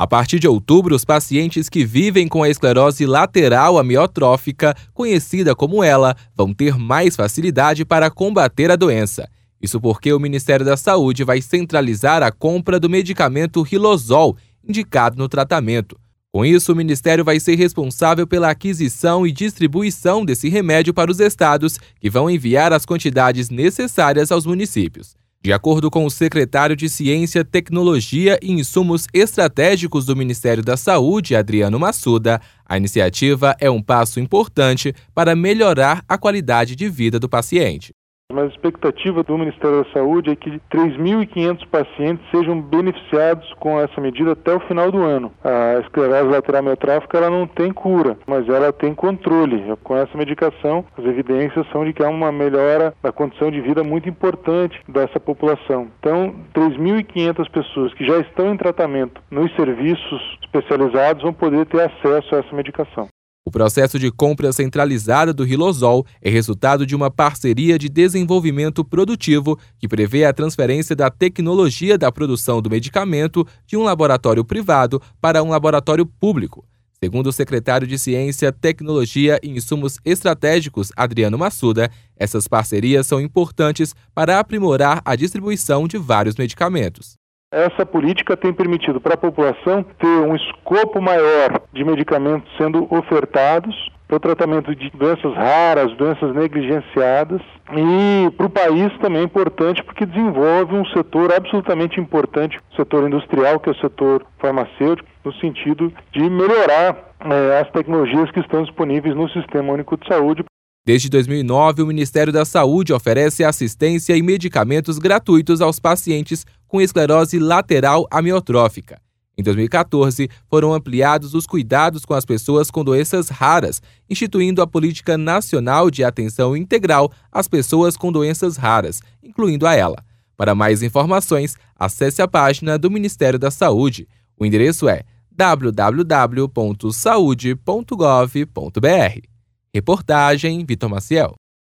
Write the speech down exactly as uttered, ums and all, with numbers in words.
A partir de outubro, os pacientes que vivem com a esclerose lateral amiotrófica, conhecida como ELA, vão ter mais facilidade para combater a doença. Isso porque o Ministério da Saúde vai centralizar a compra do medicamento Riluzol, indicado no tratamento. Com isso, o Ministério vai ser responsável pela aquisição e distribuição desse remédio para os estados, que vão enviar as quantidades necessárias aos municípios. De acordo com o secretário de Ciência, Tecnologia e Insumos Estratégicos do Ministério da Saúde, Adriano Massuda, a iniciativa é um passo importante para melhorar a qualidade de vida do paciente. Mas a expectativa do Ministério da Saúde é que três mil e quinhentos pacientes sejam beneficiados com essa medida até o final do ano. A esclerose lateral amiotrófica ela não tem cura, mas ela tem controle. Com essa medicação, as evidências são de que há uma melhora da condição de vida muito importante dessa população. Então, três mil e quinhentas pessoas que já estão em tratamento nos serviços especializados vão poder ter acesso a essa medicação. O processo de compra centralizada do Riluzol é resultado de uma parceria de desenvolvimento produtivo que prevê a transferência da tecnologia da produção do medicamento de um laboratório privado para um laboratório público. Segundo o secretário de Ciência, Tecnologia e Insumos Estratégicos, Adriano Massuda, essas parcerias são importantes para aprimorar a distribuição de vários medicamentos. Essa política tem permitido para a população ter um escopo maior de medicamentos sendo ofertados para o tratamento de doenças raras, doenças negligenciadas, e para o país também é importante porque desenvolve um setor absolutamente importante, o setor industrial, que é o setor farmacêutico, no sentido de melhorar é, as tecnologias que estão disponíveis no Sistema Único de Saúde. Desde dois mil e nove, o Ministério da Saúde oferece assistência e medicamentos gratuitos aos pacientes com esclerose lateral amiotrófica. Em dois mil e quatorze, foram ampliados os cuidados com as pessoas com doenças raras, instituindo a Política Nacional de Atenção Integral às Pessoas com Doenças Raras, incluindo a ELA. Para mais informações, acesse a página do Ministério da Saúde. O endereço é w w w ponto saude ponto gov ponto b r. Reportagem Vitor Maciel.